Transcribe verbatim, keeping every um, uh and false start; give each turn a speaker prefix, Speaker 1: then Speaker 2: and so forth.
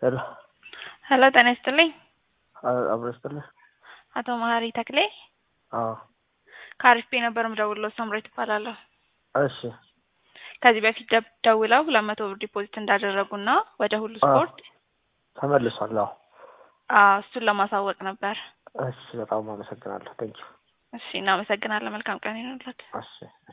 Speaker 1: ሄሎ
Speaker 2: ሄሎ ጤና ይስጥልኝ።
Speaker 1: አብሮ ይስጥልኝ።
Speaker 2: አቶ መሀሪ ተክሌ
Speaker 1: አዎ
Speaker 2: ከአሪፍ ነበር የምደውልልዎት። ሳምራዊት እባላለሁ።
Speaker 1: እሺ
Speaker 2: ከዚህ በፊት ደብ- ደውለው ሁለት መቶ ብር ዲፖዚት እንዳደረጉና ወደ ሁሉ ስፖርት
Speaker 1: ተመልሷል። አዎ
Speaker 2: አዎ እሱን ለማሳወቅ ነበር።
Speaker 1: እሺ በጣም አመሰግናለሁ። ቴንኪው።
Speaker 2: እሺ እናመሰግናለን። መልካም ቀን ይሁንልዎት።
Speaker 1: እሺ